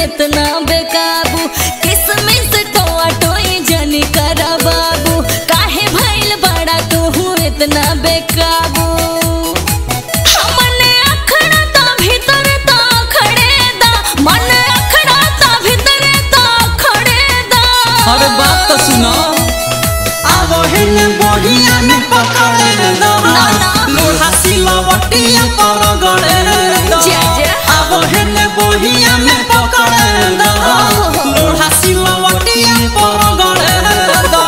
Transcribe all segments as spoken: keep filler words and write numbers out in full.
इतना बेकाबू किसमिस टोआ टोई जनी करा बाबू काहे भइल बड़ा तू इतना बेकाबू मने अखड़ा ता भीतर ता खड़े दा मन अखड़ा ता भीतर ता खड़े दा। अरे बात तो सुनो आवो हेने बढ़िया में पकड़े दा लोहा सिलवटिया पर गड़े दा आवो हेने बढ़िया में पकड़े दा लोहा सिलवटिया पर गड़े दा।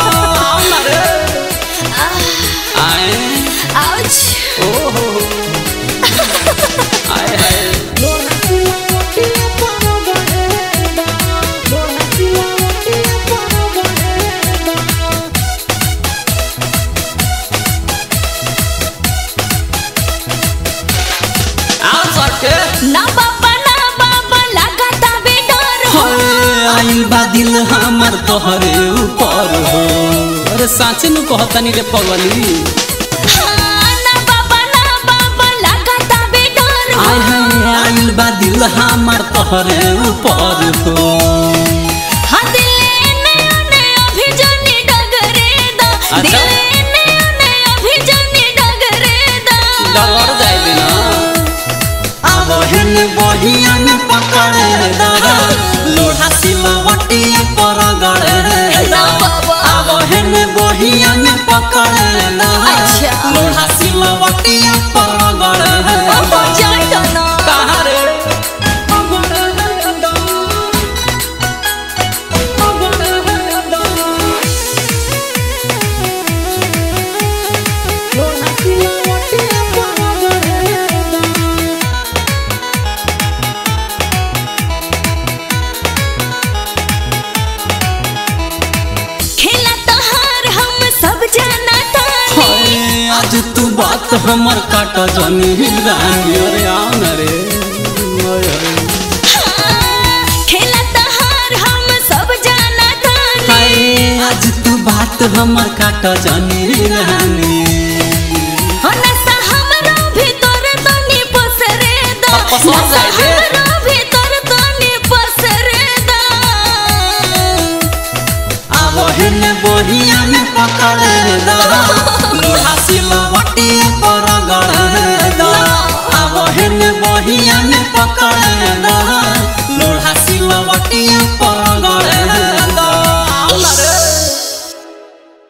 आए आउच ओहो आए हाय लोहा सिलवटिया पर गड़े दा लोहा सिलवटिया पर गड़े दा। आओ सके ना बाबा ना बाबा लगाता बे डर हो आइल बा दिल हमर तोहरे ऊपर हो। अरे साचे नु कहतनी रे पगली हाँ, ना बाबा ना बाबा लगाता बे डर हो आय हाय आइल बा दिल हमर तोहरे ऊपर हो। हाँ दिले ने ने अभी जनी डगरे दा अच्छा। दिले ने ने अभी जनी डगरे दा डर जाए बिना आवो हेने बढ़िया में पकड़े दा लोहा सिलवटिया पर गड़े दा आवो हेने बढ़िया में पकड़े दा अच्छा। लोहा सिलवटिया पर गड़े अब दा। जाए तो ना कहां रे खेला तहार हम सब जाना तानी हाय, आज तू बात हमर काट जनी रानी अरे आन रे हाय, हाय। हाँ, खेला तहार हम सब जाना तानी हाय आज तू बात हमर काट जनी रानी हो नशा हमरो भीतर तनी पसरे दा पसर नशा जाए रे। हमरो भीतर तनी पसरे दा आवो हेने बढ़िया में पकड़े दा लोहा सिलवटिया पर